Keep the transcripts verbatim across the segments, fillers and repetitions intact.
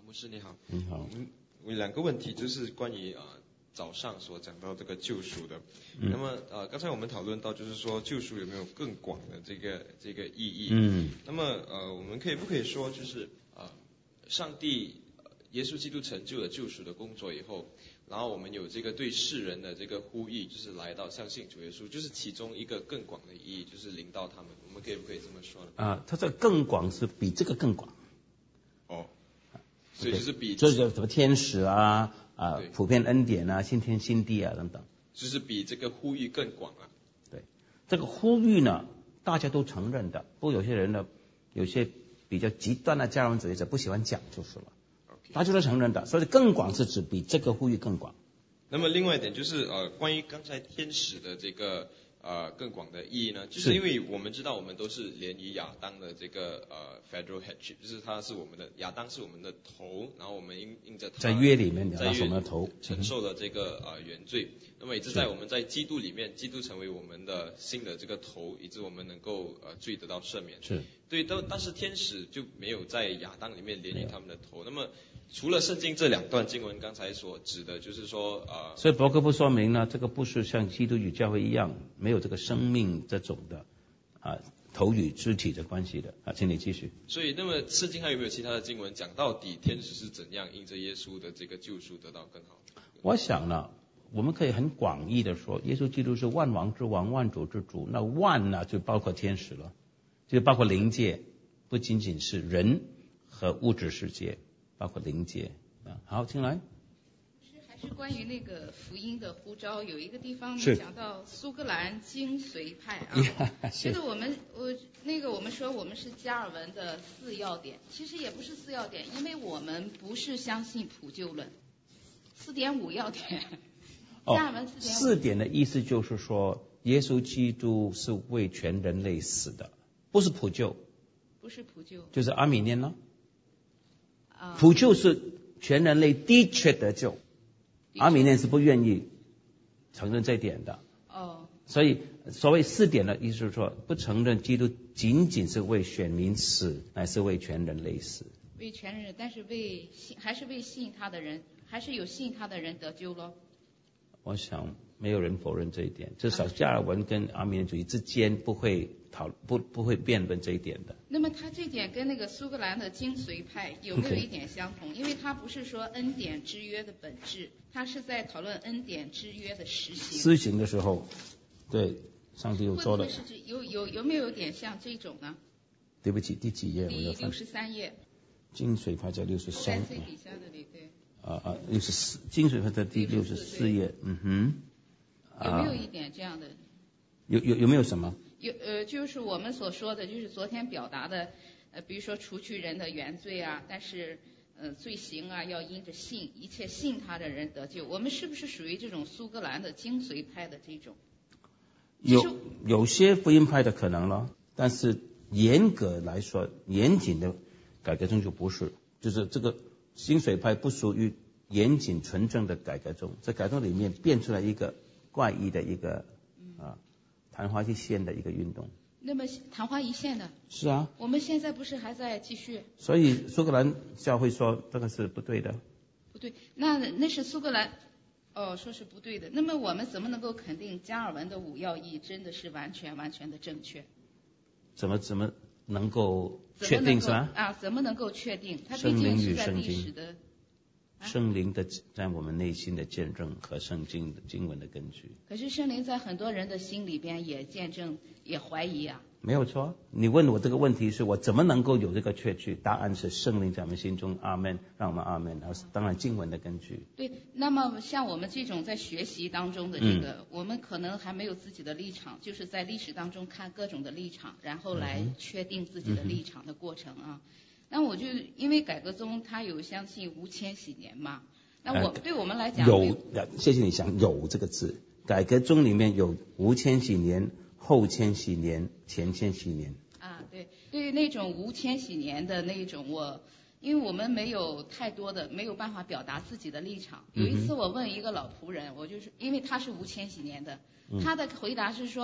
牧师你好。 你好。 嗯，我有两个问题，就是关于呃早上所讲到这个救赎的。嗯、那么呃刚才我们讨论到，就是说救赎有没有更广的这个这个意义？ 嗯。 那么呃我们可以不可以说，就是呃上帝、呃、耶稣基督成就了救赎的工作以后，然后我们有这个对世人的这个呼吁，就是来到相信主耶稣，就是其中一个更广的意义，就是领到他们。我们可以不可以这么说呢？ 啊，它这更广是比这个更广。 哦。所以就是比， 就是什么天使啊啊，普遍恩典啊，新天新地啊等等， 就是比这个呼吁更广啊。 对，这个呼吁呢，大家都承认的，不过有些人呢，有些比较极端的加尔文主义者不喜欢讲就是了。Okay. 大家都承认的，所以更广是指比这个呼吁更广。 那么另外一点就是呃，关于刚才天使的这个呃更广的意义呢，就是因为我们知道我们都是连于亚当的这个呃 federal headship， 就是他是我们的亚当是我们的头，然后我们应应着他在约里面亚当是我们的头， 承受了这个呃原罪。那么以致在我们在基督里面，基督成为我们的新的这个头，以致我们能够呃罪得到赦免。 是。 对，但但是天使就没有在亚当里面连于他们的头。那么除了圣经这两段经文刚才所指的，就是说呃， 所以伯克不说明呢，这个不是像基督与教会一样没有这个生命这种的啊头与肢体的关系的啊，请你继续。 所以那么圣经还有没有其他的经文讲到底天使是怎样因着耶稣的这个救赎得到更好？ 我想呢，我们可以很广义的说，耶稣基督是万王之王，万主之主。那万呢就包括天使了，就包括灵界，不仅仅是人和物质世界。包括灵界啊，好，请来。 是还是关于那个福音的呼召，有一个地方呢讲到苏格兰精髓派啊，觉得我们我那个我们说我们是加尔文的四要点，其实也不是四要点，因为我们不是相信普救论，四点五要点。加尔文四点五。 四点的意思就是说，耶稣基督是为全人类死的，不是普救。 不是普救。 就是阿米念呢？普救是全人类的确得救，阿米念是不愿意承认这一点的。 哦。 所以所谓四点的意思是说，不承认基督仅仅是为选民死，乃是为全人类死。 为全人，但是为信还是为信他的人，还是有信他的人得救咯。 我想没有人否认这一点，至少加尔文跟阿米念主义之间不会讨不不会辩论这一点的。 那么他这点跟那个苏格兰的精髓派有没有一点相同？ Okay. 因为他不是说恩典之约的本质，他是在讨论恩典之约的实行。 施行的时候，对上帝有做了。 会不会是有有有没有点像这种呢？ 对不起，第几页？ 第六十三页。 精髓派在六十三。 最底下的里对。 啊啊，六十四，精髓派在第六十四页。嗯哼。 有没有一点这样的？ 有有有没有什么？ 有呃，就是我们所说的，就是昨天表达的，呃，比如说除去人的原罪啊，但是呃罪行啊要因着信，一切信他的人得救。我们是不是属于这种苏格兰的精髓派的这种？ 有有些福音派的可能了，但是严格来说，严谨的改革宗就不是，就是这个精髓派不属于严谨纯正的改革宗，在改革宗里面变出来一个怪异的一个啊。昙花一现的一个运动。 那么昙花一现的？ 是啊。 我们现在不是还在继续？ 所以苏格兰教会说这个是不对的。 不对，那那是苏格兰哦说是不对的。那么我们怎么能够肯定加尔文的五要义真的是完全完全的正确？ 怎么怎么能够确定是吧？ 啊，怎么能够确定？它毕竟是在历史的。 圣灵的在我们内心的见证和圣经的经文的根据。 可是圣灵在很多人的心里边也见证，也怀疑啊。 没有错，你问我这个问题是我怎么能够有这个确据？答案是圣灵在我们心中，阿们，让我们阿们。然后当然经文的根据。 对，那么像我们这种在学习当中的这个，嗯、我们可能还没有自己的立场，就是在历史当中看各种的立场，然后来确定自己的立场的过程啊。嗯那我就因为改革宗它有相信无千禧年嘛，那我、呃、对我们来讲有，谢谢你想有这个字，改革宗里面有无千禧年、后千禧年、前千禧年。 啊，对，对于那种无千禧年的那种，我因为我们没有太多的没有办法表达自己的立场。有一次我问一个老仆人，我就是因为他是无千禧年的，他的回答是说，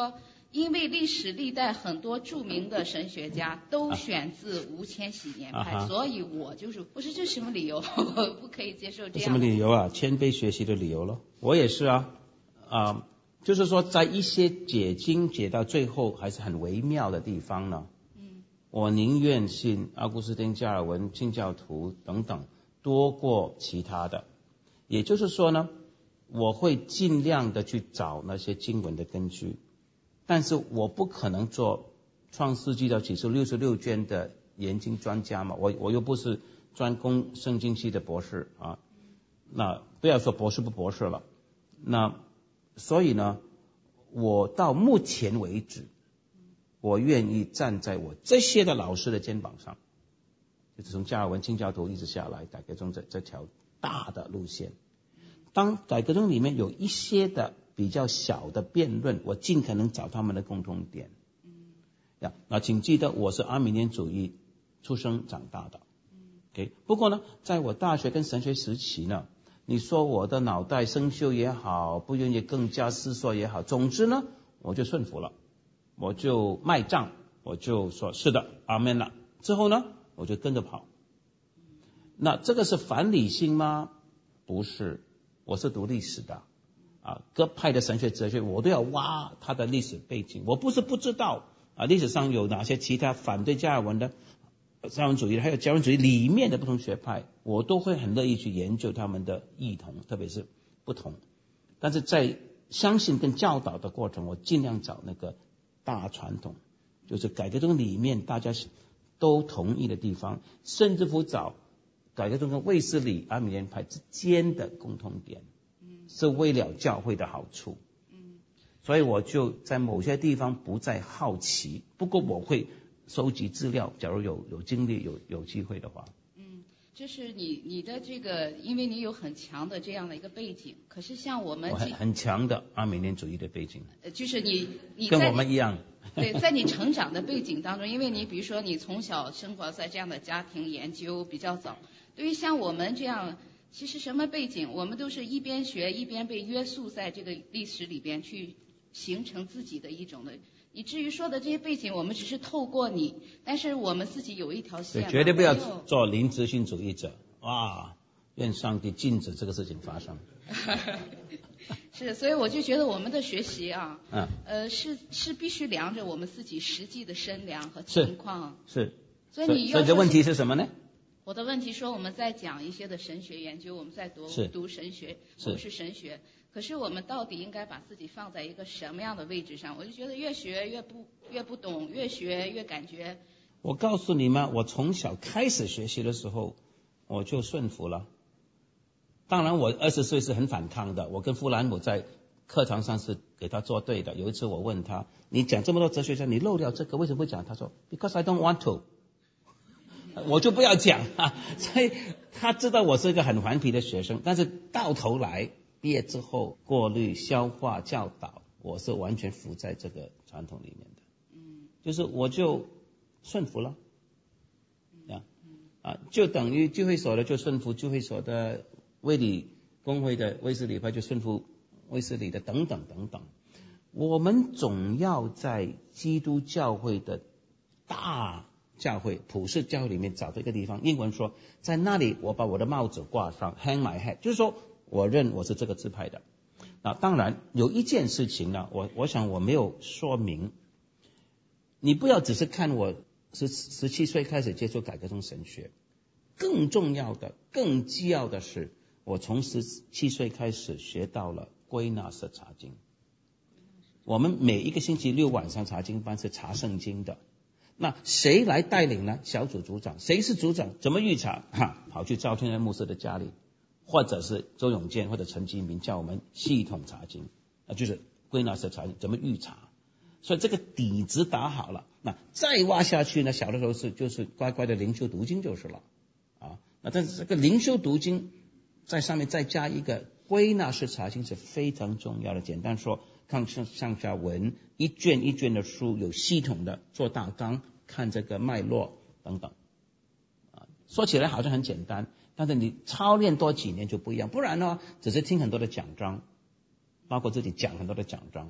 因为历史历代很多著名的神学家都选自无千禧年派， 啊、 所以我就是我说这是什么理由？我不可以接受这样的。 什么理由啊？谦卑学习的理由咯。我也是啊，啊、呃，就是说在一些解经解到最后还是很微妙的地方呢。嗯，我宁愿信奥古斯丁、加尔文、清教徒等等多过其他的。也就是说呢，我会尽量的去找那些经文的根据。但是我不可能做创世纪到启示六十六卷的研经专家嘛，我我又不是专攻圣经系的博士啊，那不要说博士不博士了，那所以呢，我到目前为止，我愿意站在我这些的老师的肩膀上，就是从加尔文、清教徒一直下来，改革宗这这条大的路线。当改革宗里面有一些的比较小的辩论，我尽可能找他们的共同点。嗯，呀，那请记得我是阿米念主义出生长大的。嗯 ，OK。不过呢，在我大学跟神学时期呢，你说我的脑袋生锈也好，不愿意更加思索也好，总之呢，我就顺服了，我就卖账，我就说是的，阿门了。之后呢，我就跟着跑。那这个是反理性吗？不是，我是读历史的。啊，各派的神学哲学，我都要挖他的历史背景。我不是不知道啊，历史上有哪些其他反对加尔文的加尔文主义，还有加尔文主义里面的不同学派，我都会很乐意去研究他们的异同，特别是不同。但是在相信跟教导的过程，我尽量找那个大传统，就是改革宗里面大家都同意的地方，甚至乎找改革宗跟卫斯理、阿米念派之间的共同点。是为了教会的好处，嗯，所以我就在某些地方不再好奇，不过我会收集资料，假如有有精力有有机会的话。 嗯，就是你你的这个，因为你有很强的这样的一个背景，可是像我们我很很强的阿米念主义的背景， 呃，就是你你跟我们一样， 对，在你成长的背景当中，因为你比如说你从小生活在这样的家庭，研究比较早，对于像我们这样。其实什么背景，我们都是一边学一边被约束在这个历史里边去形成自己的一种的。以至于说的这些背景，我们只是透过你，但是我们自己有一条线。 对，绝对不要做临执性主义者。哇，愿上帝禁止这个事情发生。 是，所以我就觉得我们的学习啊， 嗯， 呃，是是必须量着我们自己实际的身量和情况。 是。是所以你所以这问题是什么呢？ 我的问题说我们在讲一些的神学研究，我们在读读神学，我们是神学，可是我们到底应该把自己放在一个什么样的位置上？我就觉得越学越不越不懂，越学越感觉。 我告诉你们，我从小开始学习的时候，我就顺服了。当然，我二十岁是很反抗的，我跟富兰姆在课堂上是给他作对的。有一次我问他：“你讲这么多哲学上，你漏掉这个，为什么会讲？”他说 ：“Because I don't want to。”我就不要讲啊，所以他知道我是一个很顽皮的学生，但是到头来毕业之后过滤、消化、教导，我是完全服在这个传统里面的。嗯，就是我就顺服了，啊啊，就等于聚会所的就顺服聚会所的，卫理公会的卫斯理派就顺服卫斯理的，等等等等。我们总要在基督教会的大教会普世教会里面找到一个地方，英文说在那里我把我的帽子挂上 hang my hat， 就是说我认我是这个支派的。那当然有一件事情呢，我我想我没有说明，你不要只是看我十十七岁开始接触改革宗神学，更重要的更基要的是，我从十七岁开始学到了归纳式查经。我们每一个星期六晚上查经班是查圣经的。那谁来带领呢？小组组长，谁是组长？怎么预查？哈，跑去赵天元牧师的家里，或者是周永健或者陈基明叫我们系统查经，啊，就是归纳式查经，怎么预查？所以这个底子打好了，那再挖下去呢？小的时候是就是乖乖的灵修读经就是了，啊，那但是这个灵修读经在上面再加一个归纳式查经是非常重要的。简单说，看上上下文，一卷一卷的书，有系统的做大纲，看这个脉络等等。啊，说起来好像很简单，但是你操练多几年就不一样。不然呢，只是听很多的讲章，包括自己讲很多的讲章，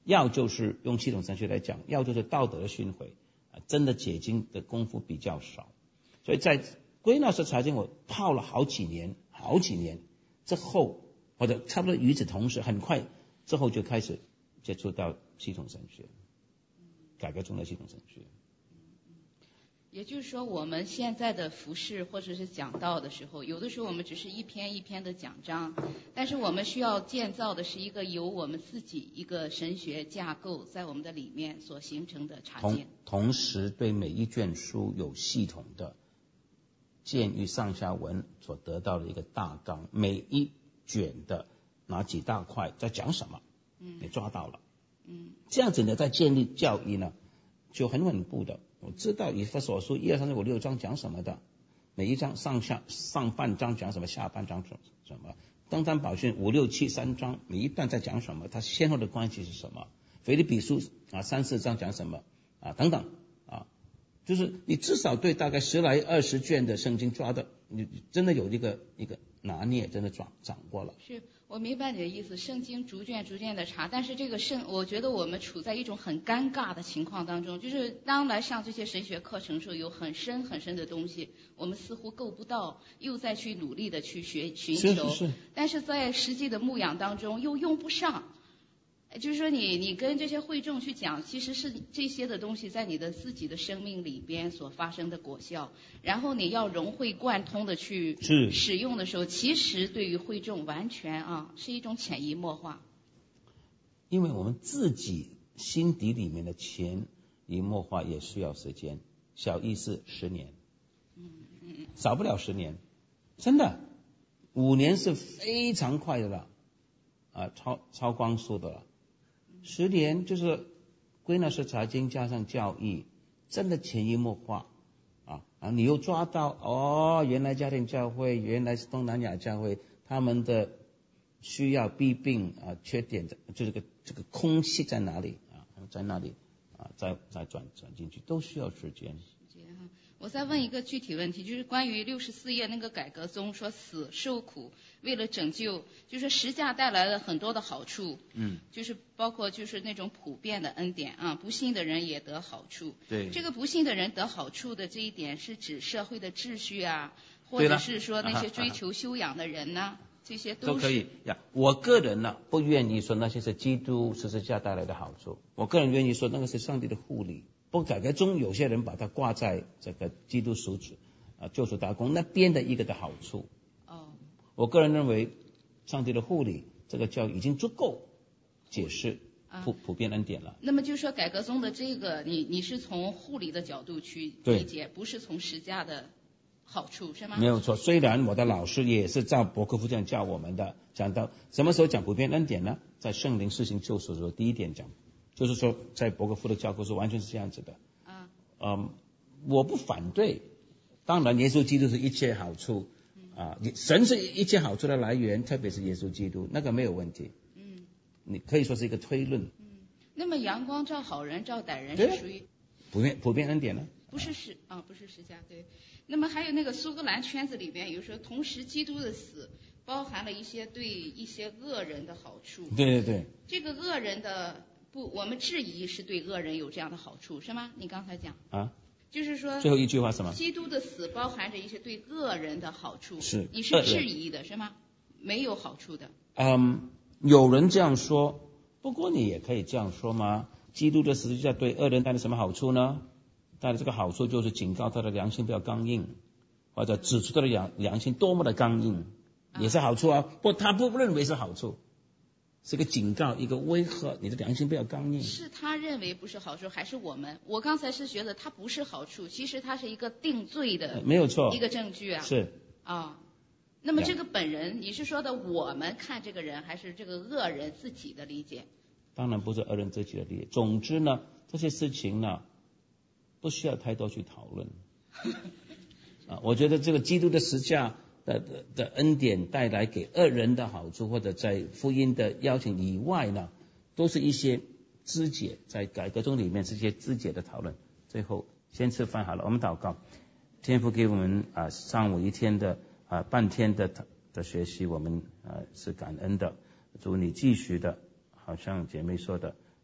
要就是用系统神学来讲，要就是道德的训诲啊，真的解经的功夫比较少。所以在归纳式查经我泡了好几年，好几年之后，或者差不多与此同时，很快之后就开始接触到系统神学，改革中的系统神学。 也就是说，我们现在的服事或者是讲道的时候，有的时候我们只是一篇一篇的讲章，但是我们需要建造的是一个由我们自己一个神学架构在我们的里面所形成的查经。 同同时对每一卷书有系统的鉴于上下文所得到的一个大纲，每一卷的哪几大块在讲什么，嗯，你抓到了，嗯，这样子呢，在建立教义呢就很稳步的。我知道以弗所书一二三四五六章讲什么的，每一章上下上半章讲什么，下半章讲什么。登山宝训五六七三章每一段在讲什么，它先后的关系是什么。腓立比书啊三四章讲什么啊等等啊，就是你至少对大概十来二十卷的圣经抓的，你真的有一个一个拿捏，真的掌掌握了。 是。我明白你的意思，圣经逐卷逐卷的查，但是这个圣，我觉得我们处在一种很尴尬的情况当中，就是当来上这些神学课程的时候，有很深很深的东西，我们似乎够不到，又再去努力的去学寻求， 是是是， 但是在实际的牧养当中又用不上。就是说你你跟这些会众去讲，其实是这些的东西在你的自己的生命里边所发生的果效，然后你要融会贯通的去使用的时候，其实对于会众完全啊是一种潜移默化。 因为我们自己心底里面的潜移默化也需要时间，小意思十年，嗯嗯，少不了十年，真的，五年是非常快的了，啊，超超光速的了。十年就是归纳式查经加上教义，真的潜移默化啊啊！你又抓到哦，原来家庭教会，原来是东南亚教会，他们的需要弊病啊缺点的，就这个这个空隙在哪里啊？在哪里啊？再再转转进去，都需要时间。 我再问一个具体问题，就是关于六十四页那个改革宗说死受苦为了拯救，就是十架带来了很多的好处，嗯，就是包括就是那种普遍的恩典啊，不信的人也得好处。 对， 这个不信的人得好处的这一点是指社会的秩序啊，或者是说那些追求修养的人呢、啊啊、这些都, 都可以呀。我个人呢、啊、不愿意说那些是基督十字架带来的好处，我个人愿意说那个是上帝的护理。不过改革中有些人把它挂在这个基督赎主啊救赎大功那边的一个的好处。哦，我个人认为上帝的护理这个教已经足够解释普普遍恩典了。 那么就是说改革宗的这个你你是从护理的角度去理解，不是从十架的好处是吗？ 没有错，虽然我的老师也是照伯克夫这样教我们的，讲到什么时候讲普遍恩典呢？在圣灵施行救赎的时候第一点讲，就是说在伯克夫的教科书完全是这样子的。嗯，嗯，我不反对，当然耶稣基督是一切好处啊，神是一切好处的来源，特别是耶稣基督，那个没有问题。嗯，你可以说是一个推论。 嗯，那么阳光照好人照歹人是属于普遍普遍恩典呢？ 不是十啊，不是十架对。那么还有那个苏格兰圈子里边，有时候同时基督的死包含了一些对一些恶人的好处。 对对对。 这个恶人的不，我们质疑是对恶人有这样的好处，是吗？你刚才讲啊，就是说最后一句话什么？ 基督的死包含着一些对恶人的好处， 是你是质疑的是吗？没有好处的。 嗯，有人这样说，不过你也可以这样说吗？基督的十字架对恶人带来什么好处呢？带来这个好处就是警告他的良心不要刚硬，或者指出他的良良心多么的刚硬，也是好处啊。不，他不认为是好处。是个警告，一个威吓，你的良心不要刚硬。 是他认为不是好处，还是我们？我刚才是觉得它不是好处，其实它是一个定罪的， 没有错， 一个证据啊。 是啊，那么这个本人，你是说的我们看这个人，还是这个恶人自己的理解？ 当然不是恶人自己的理解。总之呢，这些事情呢，不需要太多去讨论。啊，我觉得这个基督的十架。的, 的, 的恩典带来给恶人的好处，或者在福音的邀请以外呢，都是一些肢解，在改革中里面是一些肢解的讨论。最后先吃饭好了，我们祷告，天父给我们啊上午一天的啊半天的的学习，我们啊是感恩的。主你继续的，好像姐妹说的，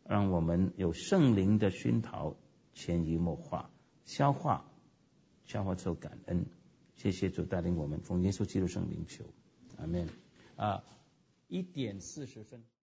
让我们有圣灵的熏陶，潜移默化，消化，消化之后感恩。谢谢主带领我们，奉耶稣基督圣名求，阿们。啊，一点四十分。